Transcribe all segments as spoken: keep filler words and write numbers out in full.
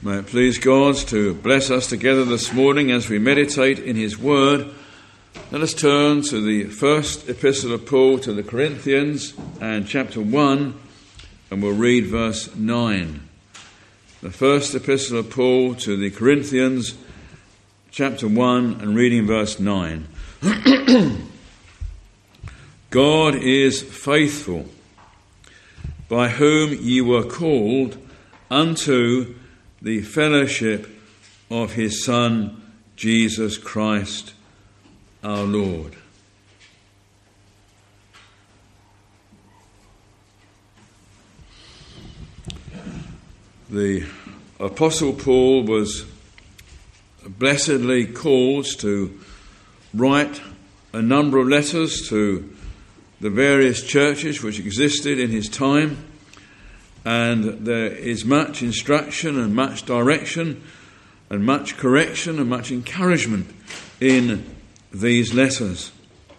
May it please God to bless us together this morning as we meditate in his word. Let us turn to the first epistle of Paul to the Corinthians and chapter one, and we'll read verse nine. The first epistle of Paul to the Corinthians, chapter one, and reading verse nine. God is faithful, by whom ye were called unto the fellowship of his Son, Jesus Christ, our Lord. The Apostle Paul was blessedly called to write a number of letters to the various churches which existed in his time, and there is much instruction and much direction and much correction and much encouragement in these letters.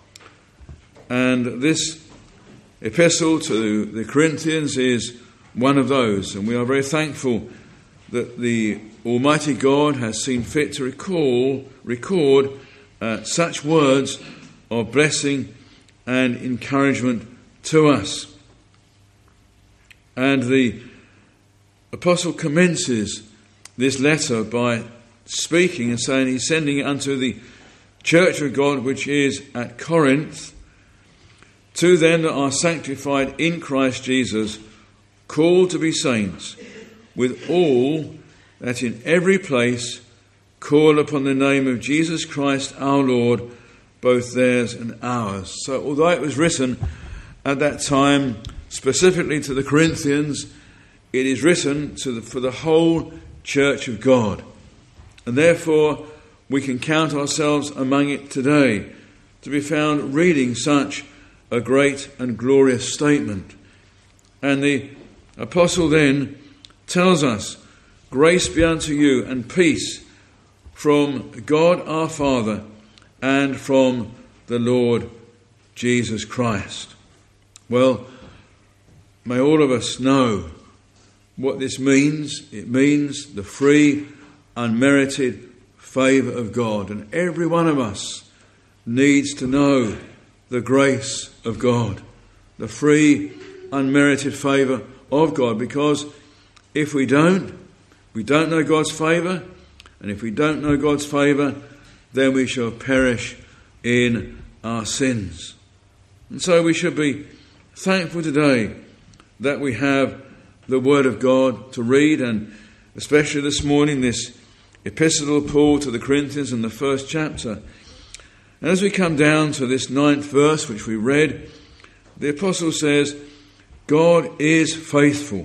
And this epistle to the Corinthians is one of those, and we are very thankful that the Almighty God has seen fit to recall, record uh, such words of blessing and encouragement to us. And the apostle commences this letter by speaking and saying he's sending it unto the church of God which is at Corinth, to them that are sanctified in Christ Jesus, called to be saints, with all that in every place call upon the name of Jesus Christ our Lord, both theirs and ours. So although it was written at that time specifically to the Corinthians, it is written to the, for the whole church of God. And therefore we can count ourselves among it today to be found reading such a great and glorious statement. And the apostle then tells us, grace be unto you and peace from God our Father and from the Lord Jesus Christ. Well, may all of us know what this means. It means the free, unmerited favour of God. And every one of us needs to know the grace of God, the free, unmerited favour of God. Because if we don't, we don't know God's favour. And if we don't know God's favour, then we shall perish in our sins. And so we should be thankful today that we have the Word of God to read, and especially this morning, this epistle of Paul to the Corinthians in the first chapter. And as we come down to this ninth verse, which we read, the apostle says, God is faithful.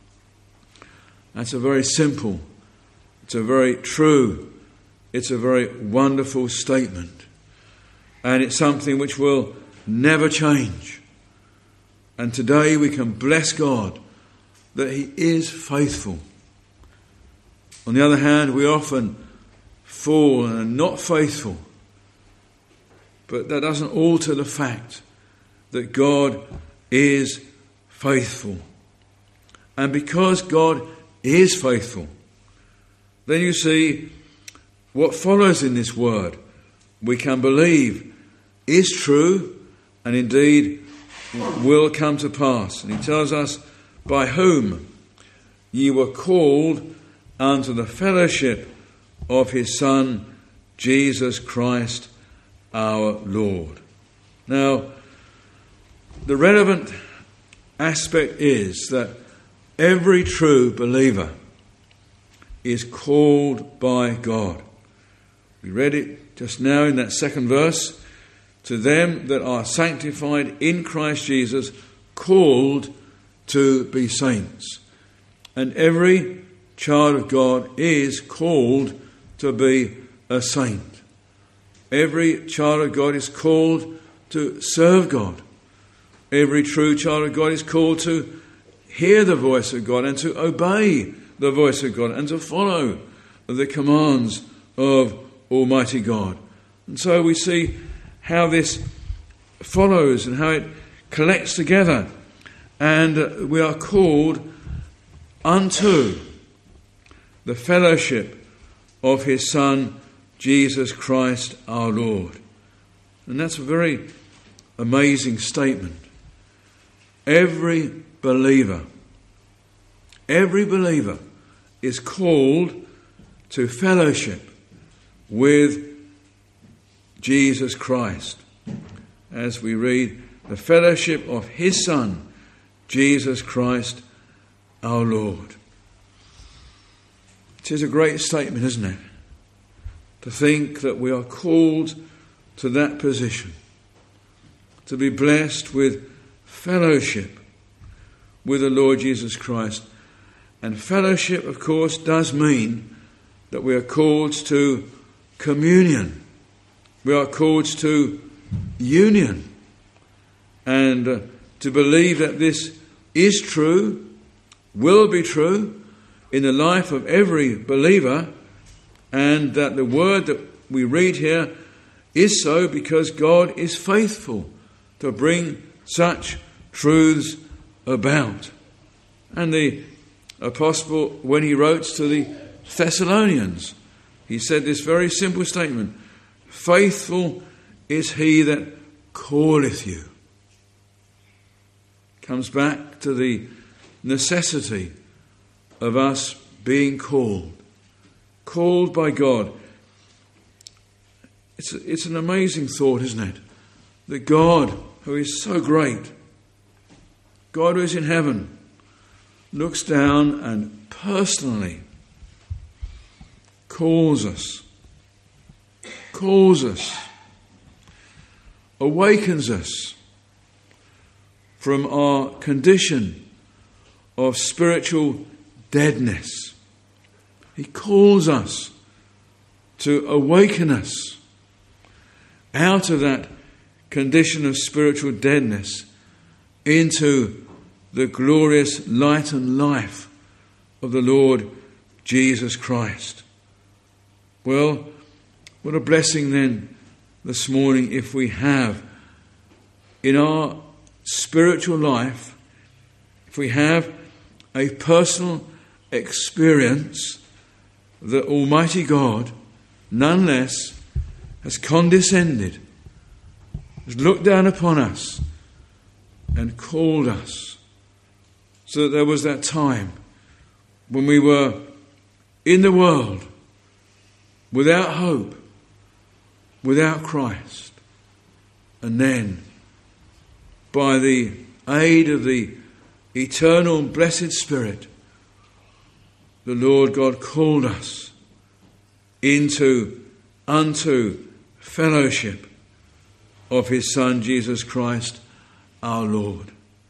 That's a very simple, it's a very true, it's a very wonderful statement. And it's something which will never change. And today we can bless God that he is faithful. On the other hand, we often fall and are not faithful. But that doesn't alter the fact that God is faithful. And because God is faithful, then you see what follows in this word we can believe is true and indeed will come to pass. And he tells us, by whom ye were called unto the fellowship of his Son, Jesus Christ our Lord. Now, the relevant aspect is that every true believer is called by God. We read it just now in that second verse. To them that are sanctified in Christ Jesus, called to be saints. And every child of God is called to be a saint. Every child of God is called to serve God. Every true child of God is called to hear the voice of God and to obey the voice of God and to follow the commands of Almighty God. And so we see how this follows and how it collects together. And we are called unto the fellowship of his Son, Jesus Christ our Lord. And that's a very amazing statement. Every believer, every believer is called to fellowship with Jesus Christ. As we read, the fellowship of his Son, Jesus Christ our Lord. It is a great statement, isn't it? To think that we are called to that position, to be blessed with fellowship with the Lord Jesus Christ. And fellowship, of course, does mean that we are called to communion. We are called to union. And uh, to believe that this is true, will be true in the life of every believer, and that the word that we read here is so because God is faithful to bring such truths about. And the apostle, when he wrote to the Thessalonians, he said this very simple statement: faithful is he that calleth you. Comes back to the necessity of us being called, called by God. It's, a, it's an amazing thought, isn't it? That God, who is so great, God who is in heaven, looks down and personally calls us, calls us, awakens us from our condition of spiritual deadness. He calls us to awaken us out of that condition of spiritual deadness into the glorious light and life of the Lord Jesus Christ. Well, what a blessing then this morning if we have in our spiritual life, if we have a personal experience that Almighty God, none less, has condescended, has looked down upon us and called us, so that there was that time when we were in the world without hope, without Christ, and then by the aid of the eternal blessed Spirit, the Lord God called us into, unto fellowship of his Son, Jesus Christ, our Lord.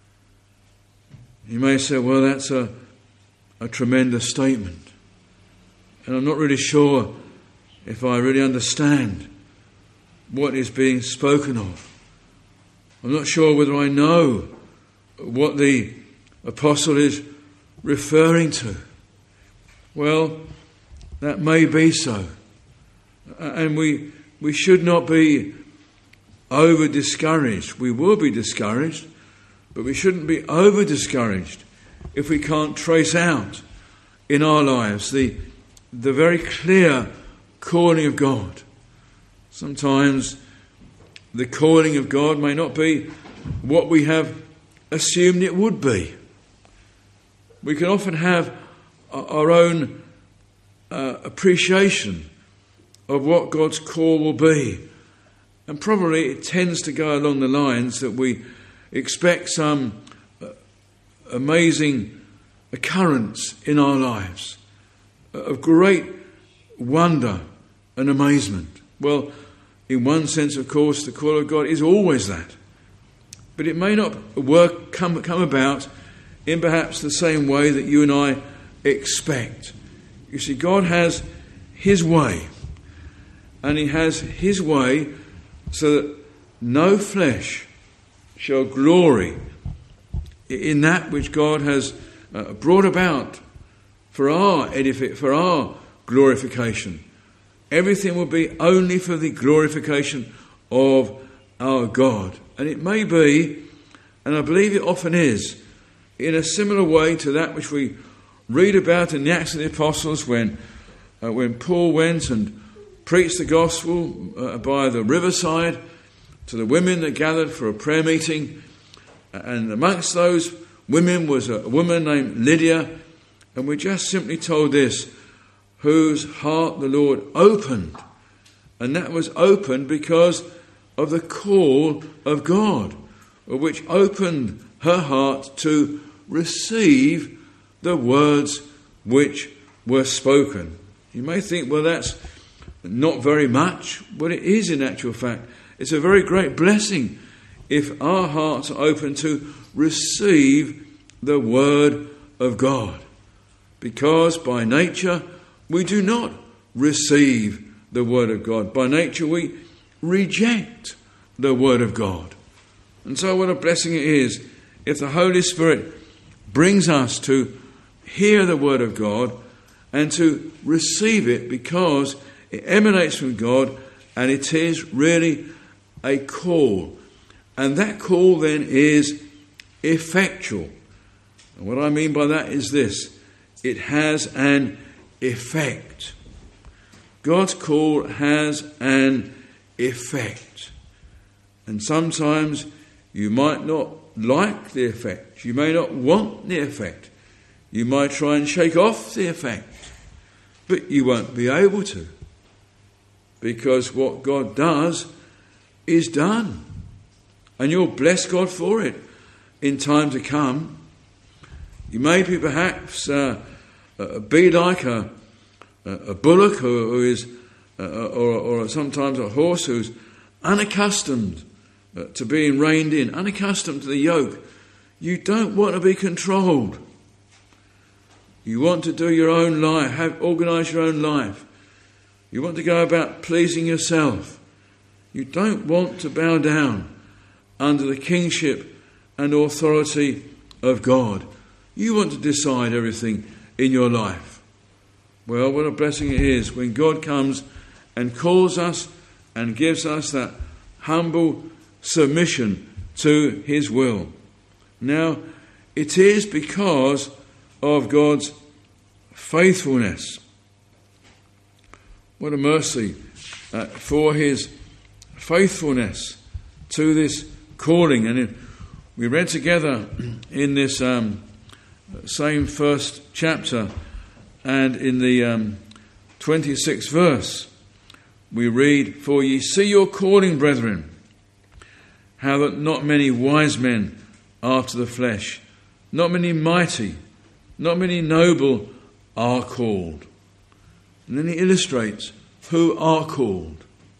You may say, well, that's a, a tremendous statement. And I'm not really sure if I really understand what is being spoken of. I'm not sure whether I know what the apostle is referring to. Well, that may be so. And we we should not be over discouraged. We will be discouraged, but we shouldn't be over discouraged if we can't trace out in our lives the the very clear calling of God. Sometimes the calling of God may not be what we have assumed it would be. We can often have our own uh, appreciation of what God's call will be. And probably it tends to go along the lines that we expect some uh, amazing occurrence in our lives uh, of great wonder and amazement. Well, in one sense, of course, the call of God is always that. But it may not work come, come about in perhaps the same way that you and I expect. You see, God has his way. And he has his way so that no flesh shall glory in that which God has uh, brought about for our edific- for our glorification. Everything will be only for the glorification of our God. And it may be, and I believe it often is, in a similar way to that which we read about in the Acts of the Apostles when, uh, when Paul went and preached the gospel uh, by the riverside to the women that gathered for a prayer meeting. And amongst those women was a woman named Lydia, and we're just simply told this, whose heart the Lord opened. And that was opened because of the call of God, which opened her heart to receive the words which were spoken. You may think, well, that's not very much. But it is, in actual fact. It's a very great blessing if our hearts are open to receive the word of God. Because by nature we do not receive the word of God. By nature we reject the word of God. And so what a blessing it is if the Holy Spirit brings us to hear the word of God and to receive it, because it emanates from God and it is really a call. And that call then is effectual. And what I mean by that is this: it has an effect. God's call has an effect. And sometimes you might not like the effect. You may not want the effect. You might try and shake off the effect. But you won't be able to. Because what God does is done. And you'll bless God for it in time to come. You may be perhaps uh, uh, be like a, a bullock who, who is, uh, or, or sometimes a horse who's unaccustomed uh, to being reined in, unaccustomed to the yoke. You don't want to be controlled. You want to do your own life, have organise your own life. You want to go about pleasing yourself. You don't want to bow down under the kingship and authority of God. You want to decide everything in your life. Well, what a blessing it is when God comes and calls us and gives us that humble submission to his will. Now, it is because of God's faithfulness. What a mercy uh, for his faithfulness to this calling. And it, we read together in this um, same first chapter, and in the um, twenty-sixth verse, we read, "For ye see your calling, brethren, how that not many wise men after the flesh, not many mighty, not many noble are called." And then he illustrates who are called.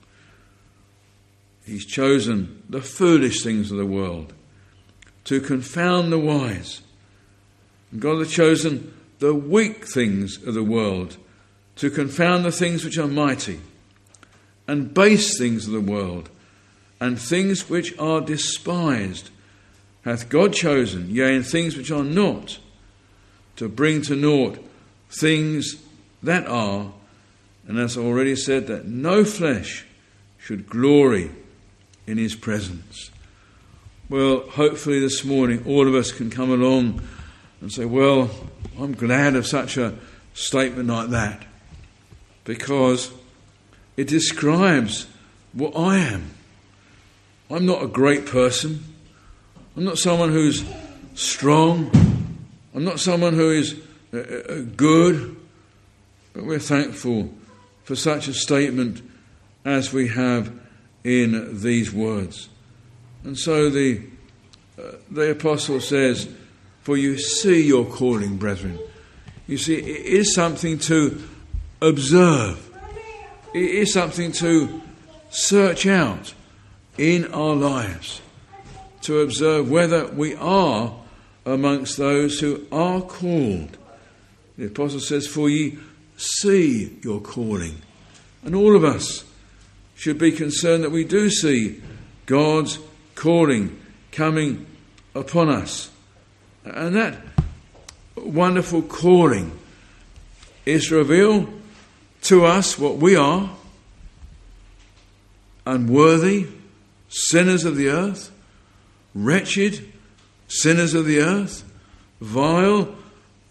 He's chosen the foolish things of the world to confound the wise. And God has chosen the weak things of the world to confound the things which are mighty, and base things of the world, and things which are despised hath God chosen, yea, and things which are not, to bring to naught things that are, and as I already said, that no flesh should glory in his presence. Well, hopefully this morning all of us can come along and say, well, I'm glad of such a statement like that, because it describes what I am. I'm not a great person. I'm not someone who's strong. I'm not someone who is uh, good. But we're thankful for such a statement as we have in these words. And so the uh, the apostle says, "For you see your calling, brethren." You see, it is something to observe. It is something to search out in our lives, to observe whether we are amongst those who are called. The apostle says, "For ye see your calling." And all of us should be concerned that we do see God's calling coming upon us. And that wonderful calling is to reveal to us what we are: unworthy sinners of the earth, wretched sinners of the earth, vile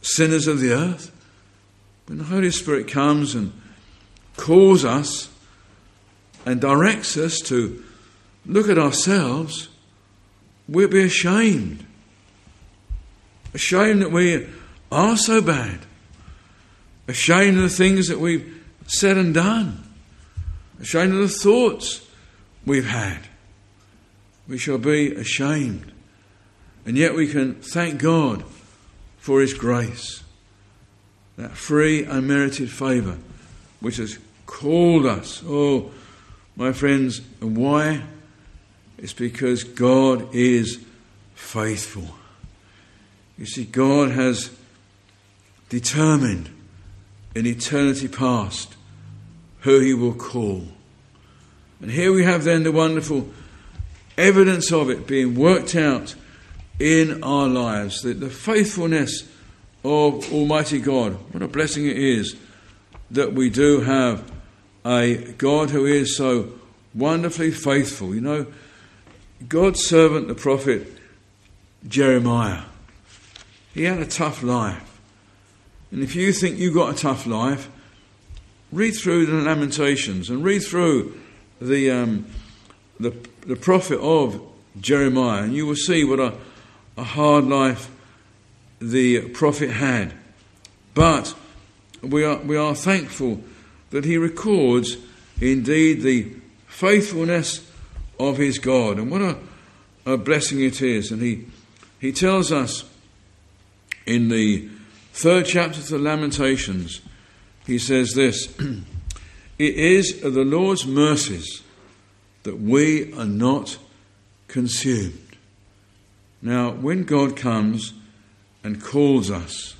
sinners of the earth. When the Holy Spirit comes and calls us and directs us to look at ourselves, we'll be ashamed. Ashamed that we are so bad. Ashamed of the things that we've said and done. Ashamed of the thoughts we've had. We shall be ashamed. And yet we can thank God for His grace. That free, unmerited favour which has called us. Oh, my friends, and why? It's because God is faithful. You see, God has determined in eternity past who He will call. And here we have then the wonderful evidence of it being worked out in our lives. The, the faithfulness of Almighty God. What a blessing it is that we do have a God who is so wonderfully faithful. You know, God's servant, the prophet Jeremiah, he had a tough life. And if you think you've got a tough life, read through the Lamentations and read through the um, the, the prophet of Jeremiah, and you will see what a, a hard life the prophet had. But we are we are thankful that he records indeed the faithfulness of his God, and what a, a blessing it is. And he he tells us in the third chapter of the Lamentations, he says this: it is of the Lord's mercies that we are not consumed. Now, when God comes and calls us,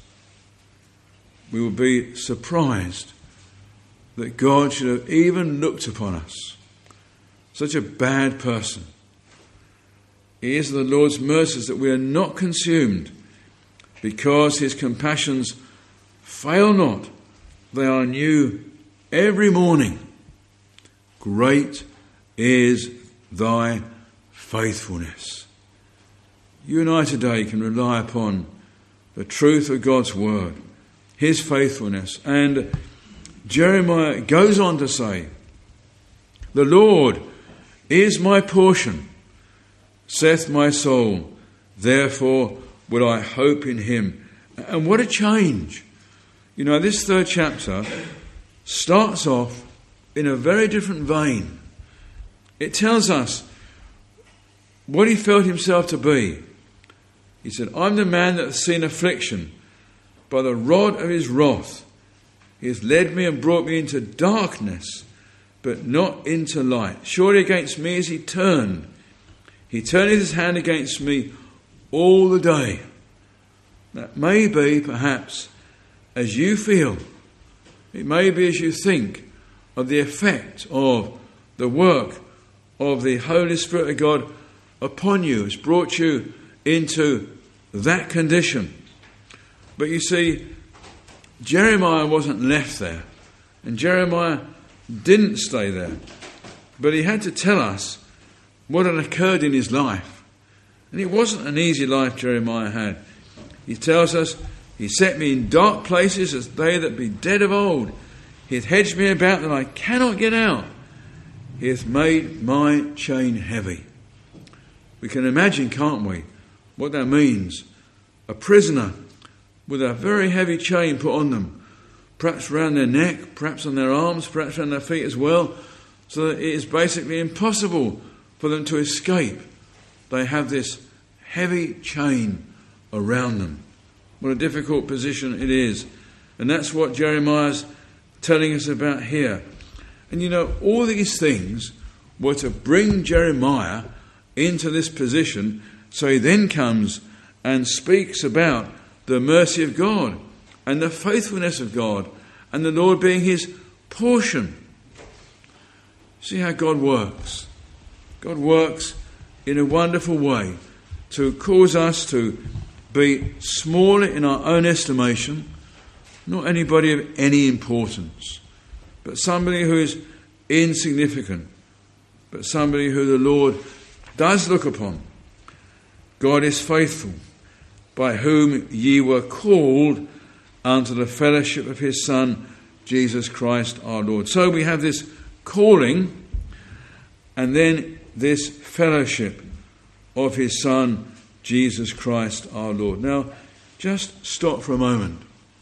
we will be surprised that God should have even looked upon us, such a bad person. It is the Lord's mercies that we are not consumed, because His compassions fail not. They are new every morning. Great is thy faithfulness. You and I today can rely upon the truth of God's word, His faithfulness. And Jeremiah goes on to say, the Lord is my portion, saith my soul, therefore will I hope in Him. And what a change. You know, this third chapter starts off in a very different vein. It tells us what he felt himself to be. He said, I'm the man that hath seen affliction. By the rod of his wrath he hath led me and brought me into darkness, but not into light. Surely against me is he turned. He turneth his hand against me all the day. That may be perhaps as you feel. It may be as you think of the effect of the work of the Holy Spirit of God upon you. It's brought you into that condition. But you see, Jeremiah wasn't left there. And Jeremiah didn't stay there. But he had to tell us what had occurred in his life. And it wasn't an easy life Jeremiah had. He tells us, he set me in dark places as they that be dead of old. He hath hedged me about that I cannot get out. He hath made my chain heavy. We can imagine, can't we, what that means. A prisoner with a very heavy chain put on them, perhaps around their neck, perhaps on their arms, perhaps around their feet as well, so that it is basically impossible for them to escape. They have this heavy chain around them. What a difficult position it is. And that's what Jeremiah's telling us about here. And you know, all these things were to bring Jeremiah into this position, so he then comes and speaks about the mercy of God and the faithfulness of God and the Lord being his portion. See how God works. God works in a wonderful way to cause us to be smaller in our own estimation, not anybody of any importance, but somebody who is insignificant, but somebody who the Lord does look upon. God is faithful, by whom ye were called unto the fellowship of his Son, Jesus Christ our Lord. So we have this calling and then this fellowship of his Son, Jesus Christ our Lord. Now, just stop for a moment.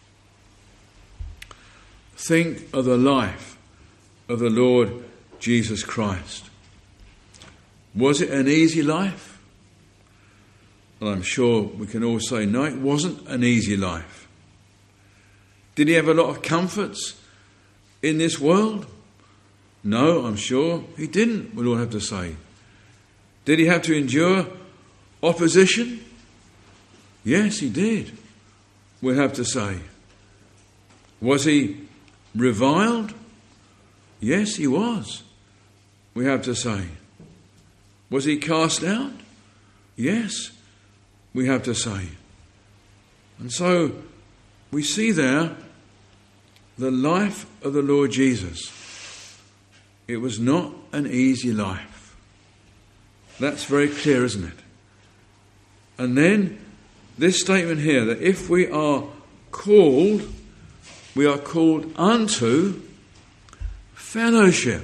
Think of the life of the Lord Jesus Christ. Was it an easy life? Well, I'm sure we can all say no, it wasn't an easy life. Did he have a lot of comforts in this world? No, I'm sure he didn't, we'll all have to say. Did he have to endure opposition? Yes, he did, we'll have to say. Was he reviled? Yes, he was, we have to say. Was he cast out? Yes, we have to say. And so we see there the life of the Lord Jesus. It was not an easy life. That's very clear, isn't it? And then this statement here, that if we are called, we are called unto fellowship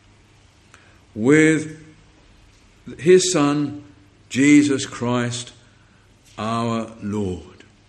with his Son, Jesus Christ, our Lord.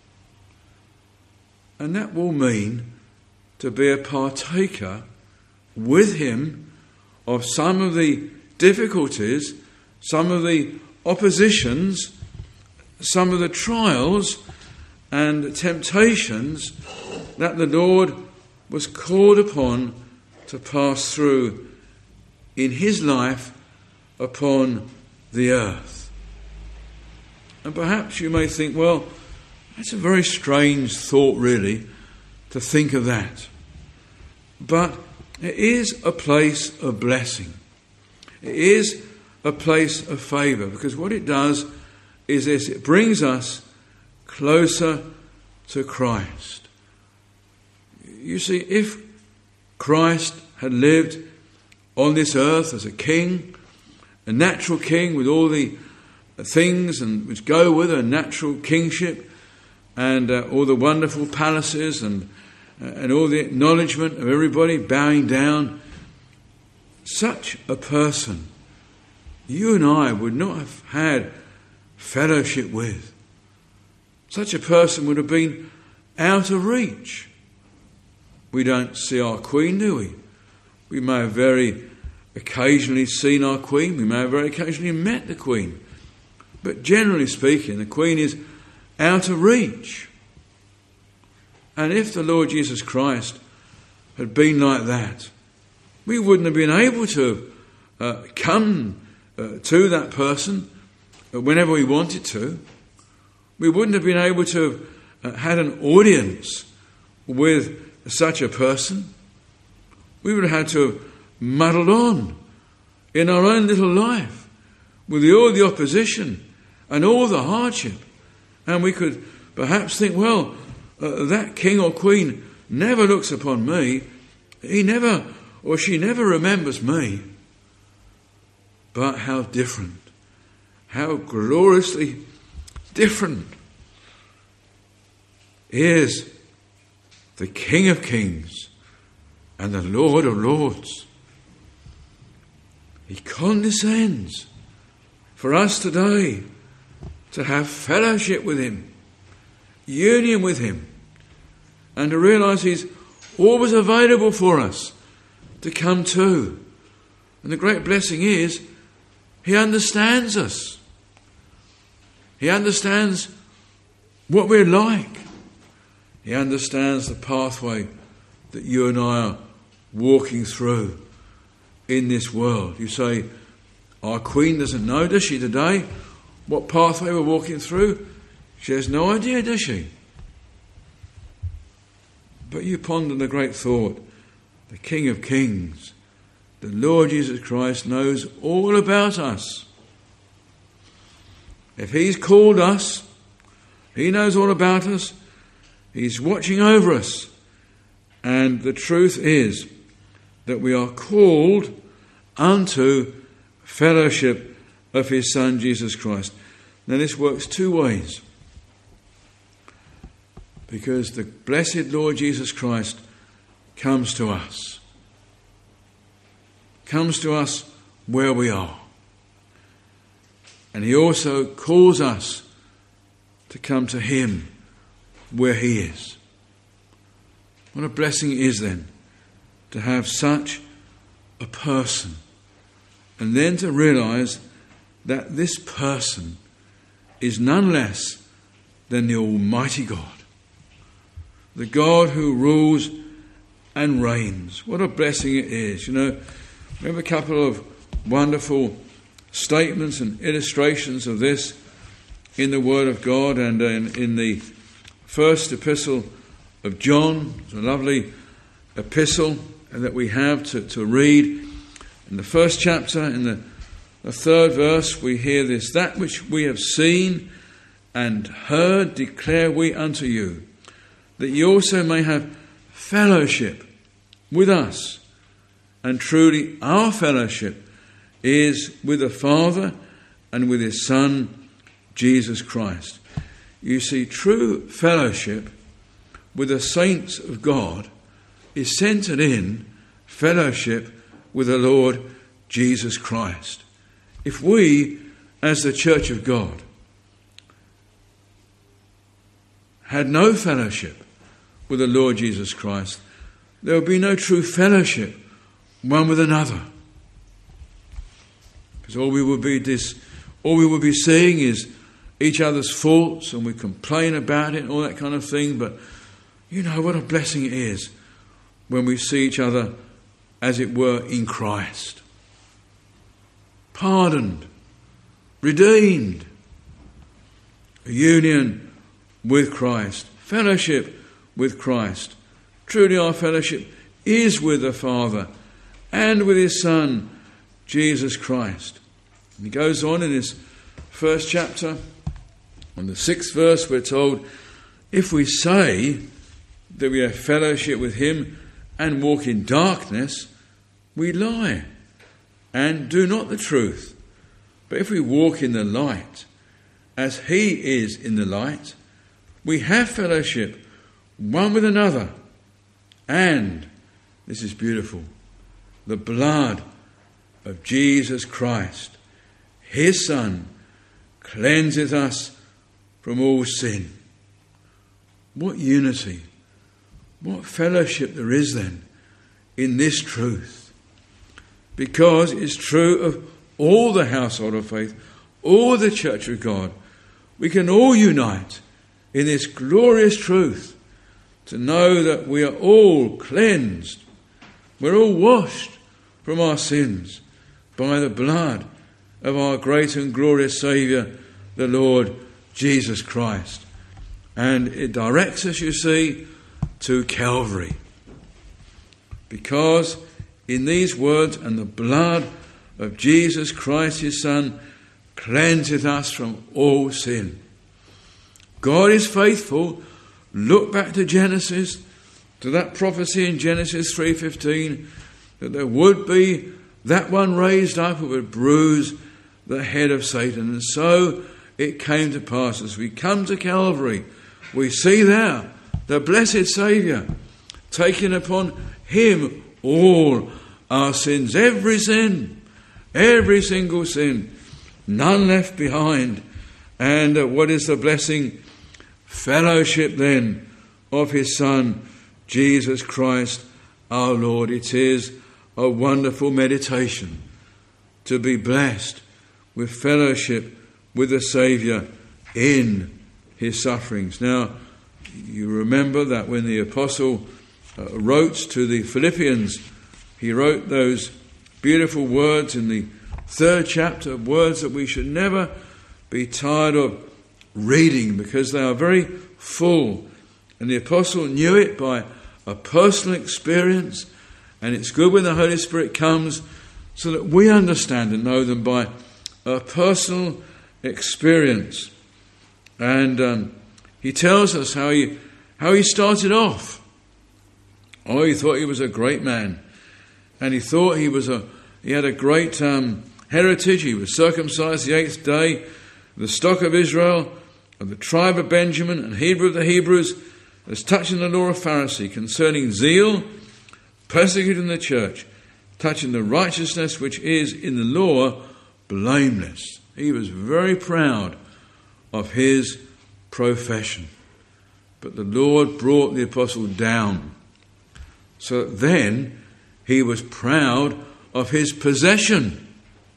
And that will mean to be a partaker with him of some of the difficulties, some of the oppositions, some of the trials and temptations that the Lord was called upon to pass through in his life upon the earth. And perhaps you may think, well, that's a very strange thought, really, to think of that. But it is a place of blessing. It is a place of favour, because what it does is this: it brings us closer to Christ. You see, if Christ had lived on this earth as a king, a natural king with all the things and which go with a natural kingship, and uh, all the wonderful palaces and uh, and all the acknowledgement of everybody bowing down, such a person you and I would not have had fellowship with. Such a person would have been out of reach. We don't see our Queen, do we? We may have very occasionally seen our Queen. We may have very occasionally met the Queen. But generally speaking, the Queen is out of reach. And if the Lord Jesus Christ had been like that, we wouldn't have been able to uh, come uh, to that person whenever we wanted to. We wouldn't have been able to have uh, had an audience with such a person. We would have had to have muddled on in our own little life with the, all the opposition and all the hardship. And we could perhaps think, well, uh, that king or queen never looks upon me. He never, or she never remembers me. But how different, how gloriously different is the King of Kings and the Lord of Lords. He condescends for us today to have fellowship with him, union with him, and to realise he's always available for us to come to. And the great blessing is he understands us. He understands what we're like. He understands the pathway that you and I are walking through in this world. You say, our Queen doesn't know, does she, today, what pathway we're walking through? She has no idea, does she? But you ponder the great thought, the King of Kings, the Lord Jesus Christ, knows all about us. If he's called us, he knows all about us. He's watching over us. And the truth is that we are called unto fellowship of his Son, Jesus Christ. Now this works two ways. Because the blessed Lord Jesus Christ comes to us. Comes to us where we are. And he also calls us to come to him where he is. What a blessing it is then to have such a person. And then to realise that this person is none less than the Almighty God. The God who rules and reigns. What a blessing it is. You know, we have a couple of wonderful statements and illustrations of this in the Word of God, and in, in the first epistle of John. It's a lovely epistle that we have to, to read. In the first chapter, in the, the third verse, we hear this: that which we have seen and heard declare we unto you, that ye also may have fellowship with us. And truly our fellowship is with the Father and with his Son, Jesus Christ. You see, true fellowship with the saints of God is centred in fellowship with the Lord Jesus Christ. If we, as the Church of God, had no fellowship with the Lord Jesus Christ, there would be no true fellowship one with another. Because all we would be dis, all we would be seeing is each other's faults, and we complain about it and all that kind of thing. But you know what a blessing it is when we see each other, as it were, in Christ. Pardoned, redeemed, a union with Christ, fellowship with Christ. Truly our fellowship is with the Father and with his Son, Jesus Christ. And he goes on in this first chapter, on the sixth verse, we're told, if we say that we have fellowship with him and walk in darkness, we lie and do not the truth. But if we walk in the light, as he is in the light, we have fellowship one with another. And, this is beautiful, the blood of Jesus Christ, his Son, cleanseth us from all sin. What unity, what fellowship there is then in this truth. Because it's true of all the household of faith, all the Church of God. We can all unite in this glorious truth to know that we are all cleansed. We're all washed from our sins by the blood of our great and glorious Saviour, the Lord Jesus Christ. And it directs us, you see, to Calvary. Because in these words, and the blood of Jesus Christ his Son cleanseth us from all sin. God is faithful. Look back to Genesis, to that prophecy in Genesis three fifteen, that there would be that one raised up who would bruise the head of Satan. And so it came to pass. As we come to Calvary, we see there the blessed Saviour taking upon him all our sins, every sin, every single sin, none left behind. And uh, what is the blessing? Fellowship then of his Son, Jesus Christ our Lord. It is a wonderful meditation to be blessed with fellowship with the Saviour in his sufferings. Now, you remember that when the apostle uh, wrote to the Philippians, he wrote those beautiful words in the third chapter, words that we should never be tired of reading because they are very full. And the apostle knew it by a personal experience, and it's good when the Holy Spirit comes so that we understand and know them by a personal experience. And um, he tells us how he how he started off. Oh, he thought he was a great man, and he thought he was a he had a great um, heritage. He was circumcised the eighth day, the stock of Israel, of the tribe of Benjamin, and Hebrew of the Hebrews. as touching the law of Pharisee, concerning zeal, persecuting the church, touching the righteousness which is in the law, blameless. He was very proud of his profession. But the Lord brought the apostle down, so that then he was proud of his possession,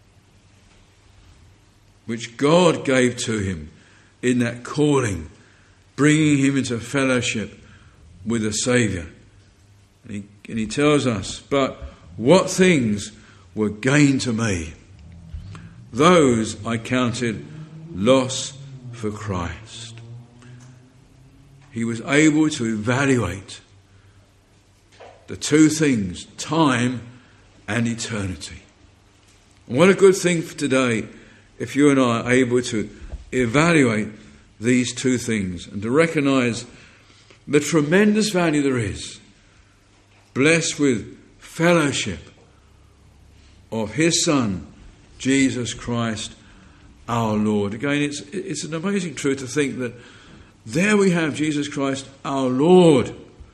which God gave to him in that calling, bringing him into fellowship with the Saviour. And he, and he tells us, but what things were gain to me, those I counted loss for Christ. He was able to evaluate the two things, time and eternity. And what a good thing for today if you and I are able to evaluate these two things and to recognise the tremendous value there is, blessed with fellowship of his Son, Jesus Christ our Lord. Again, it's, it's an amazing truth to think that there we have Jesus Christ our Lord.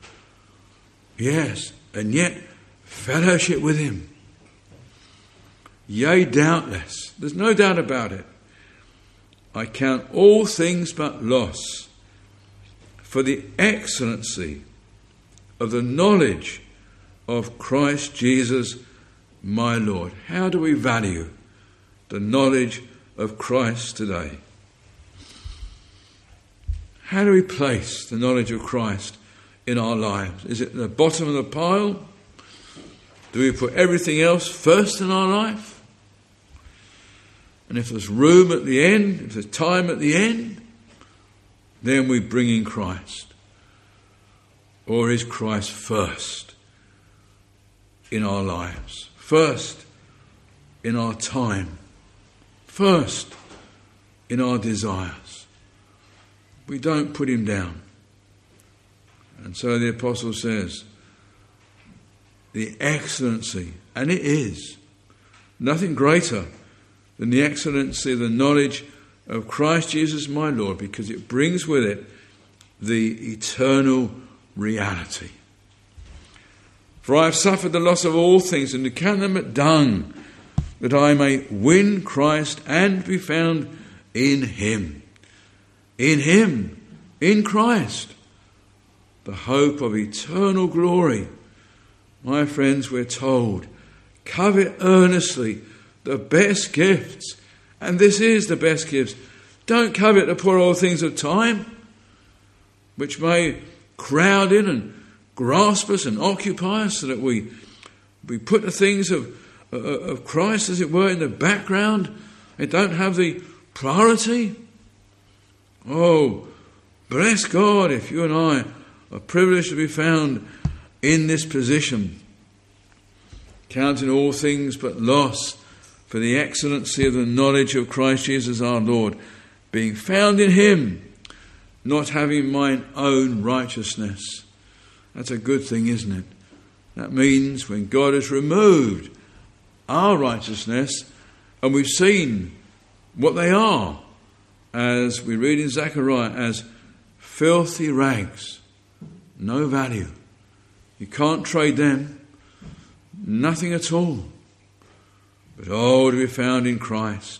Yes, and yet fellowship with him. Yea, doubtless. There's no doubt about it. I count all things but loss for the excellency of the knowledge of Christ Jesus my Lord. How do we value the knowledge of Christ today? How do we place the knowledge of Christ in our lives? Is it at the bottom of the pile? Do we put everything else first in our life? And if there's room at the end, if there's time at the end, then we bring in Christ. Or is Christ first in our lives? First in our time? First in our desires? We don't put him down. And so the apostle says, the excellency, and it is, nothing greater than the excellency of the knowledge of Christ Jesus my Lord, because it brings with it the eternal reality. For I have suffered the loss of all things, and to count them but dung, that I may win Christ and be found in him. In him, in Christ, the hope of eternal glory. My friends, we're told, covet earnestly the best gifts. And this is the best gifts. Don't covet the poor old things of time, which may crowd in and grasp us and occupy us, so that we we put the things of, uh, of Christ, as it were, in the background. They don't have the priority. Oh, bless God if you and I are privileged to be found in this position, counting all things but loss for the excellency of the knowledge of Christ Jesus our Lord, being found in him, not having mine own righteousness. That's a good thing, isn't it? That means when God has removed our righteousness, and we've seen what they are, as we read in Zechariah, as filthy rags, no value. You can't trade them, nothing at all. But oh, to be found in Christ,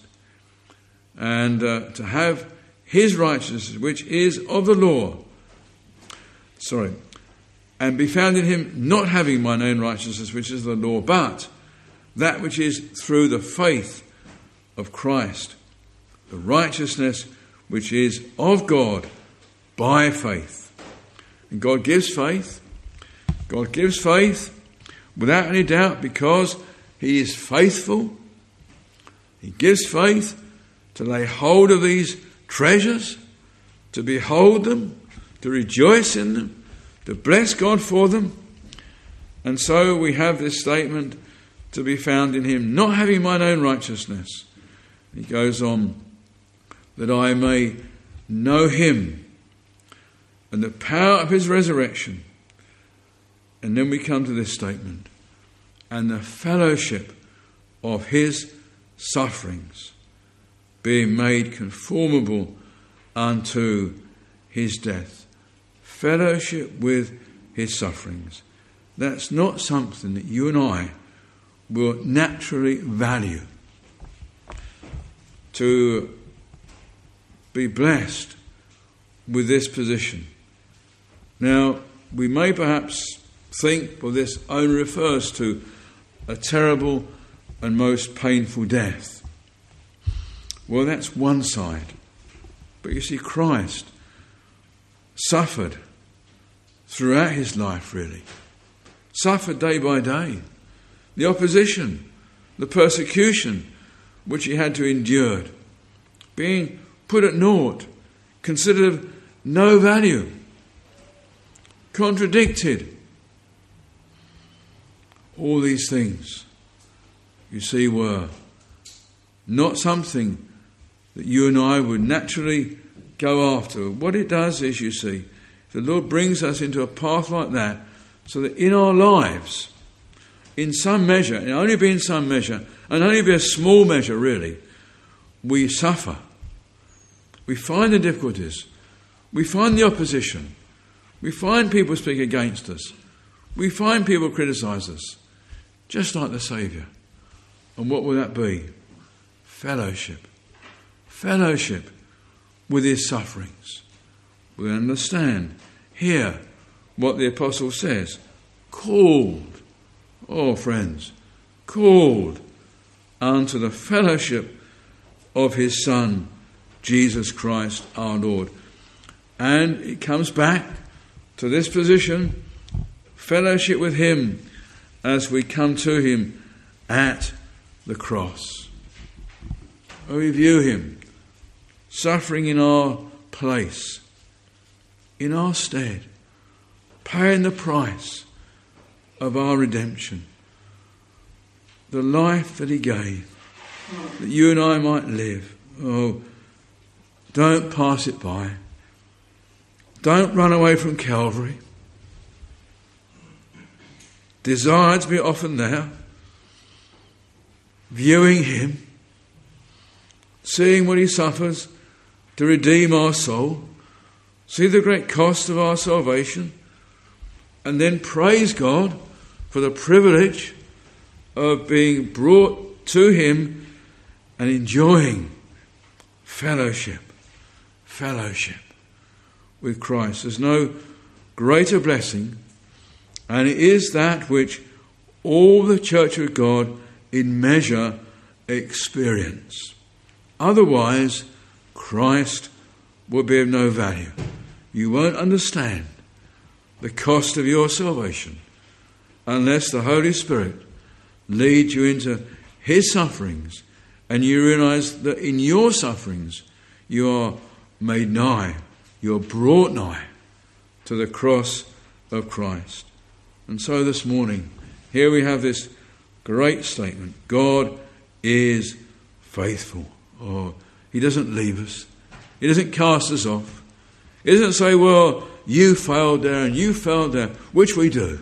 and uh, to have his righteousness, which is of the law, sorry, and be found in him, not having mine own righteousness, which is the law, but that which is through the faith of Christ, the righteousness which is of God by faith. And God gives faith. God gives faith without any doubt, because he is faithful. He gives faith to lay hold of these treasures, to behold them, to rejoice in them, to bless God for them. And so we have this statement, to be found in him, not having mine own righteousness. He goes on, that I may know him and the power of his resurrection. And then we come to this statement, and the fellowship of his sufferings, being made conformable unto his death. fellowship with his sufferings. That's not something that you and I will naturally value. To be blessed with this position. Now, we may perhaps think, well, this only refers to a terrible and most painful death. Well, that's one side. But you see, Christ suffered throughout his life, really. Suffered day by day. The opposition, the persecution which he had to endure. Being put at naught, considered of no value. Contradicted. All these things, you see, were not something that you and I would naturally go after. What it does is, you see, the Lord brings us into a path like that so that in our lives, in some measure, and only be in some measure, and only be a small measure really, we suffer. We find the difficulties. We find the opposition. We find people speak against us. We find people criticise us. Just like the Saviour. And what will that be? Fellowship. Fellowship with his sufferings. We understand here what the apostle says. Called. Oh, friends. Called unto the fellowship of his Son, Jesus Christ our Lord. And it comes back to this position, fellowship with him as we come to him at the cross. We view him suffering in our place, in our stead, paying the price of our redemption. The life that he gave, that you and I might live. Oh, don't pass it by. Don't run away from Calvary. Desire to be often there, viewing him, seeing what he suffers to redeem our soul, see the great cost of our salvation, and then praise God for the privilege of being brought to him and enjoying fellowship, fellowship with Christ. There's no greater blessing, and it is that which all the Church of God in measure experience. Otherwise, Christ will be of no value. You won't understand the cost of your salvation unless the Holy Spirit leads you into his sufferings and you realise that in your sufferings you are made nigh, you're brought nigh to the cross of Christ. And so this morning, here we have this great statement. God is faithful. Oh, he doesn't leave us. He doesn't cast us off. He doesn't say, well, you failed there and you failed there, which we do.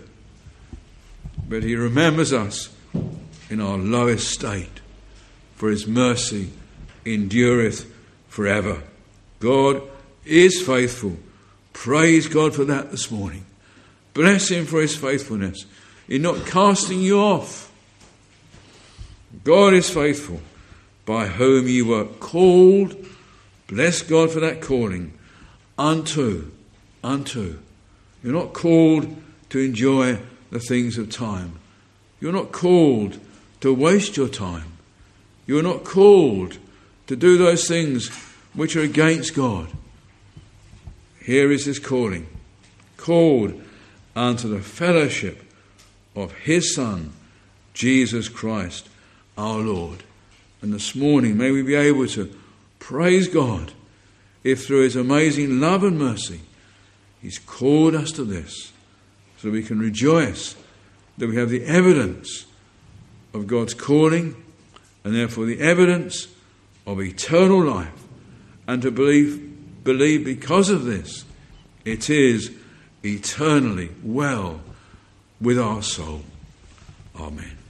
But he remembers us in our lowest state, for his mercy endureth forever. God is faithful. Praise God for that this morning. Bless him for his faithfulness in not casting you off. God is faithful, by whom you were called. Bless God for that calling. Unto, unto. You're not called to enjoy the things of time. You're not called to waste your time. You're not called to do those things which are against God. Here is his calling. Called unto the fellowship of his Son, Jesus Christ, our Lord. And this morning, may we be able to praise God if through his amazing love and mercy, he's called us to this, so we can rejoice that we have the evidence of God's calling and therefore the evidence of eternal life, and to believe, believe because of this, it is eternally well with our soul. Amen.